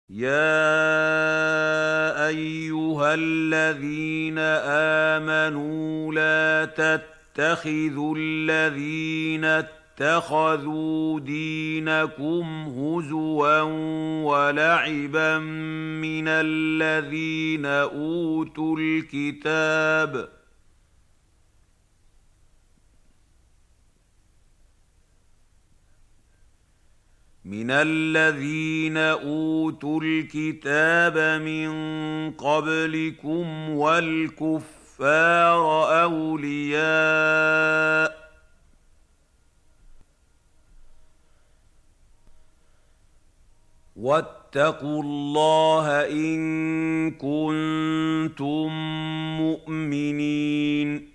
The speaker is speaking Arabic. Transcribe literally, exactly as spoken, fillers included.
يَا أَيُّهَا الَّذِينَ آمَنُوا لَا تَتَّخِذُوا الَّذِينَ اتَّخَذُوا دِينَكُمْ هُزُوًا وَلَعِبًا مِّنَ الَّذِينَ أُوتُوا الْكِتَابَ من الذين أوتوا الكتاب من قبلكم والكفار أولياء واتقوا الله إن كنتم مؤمنين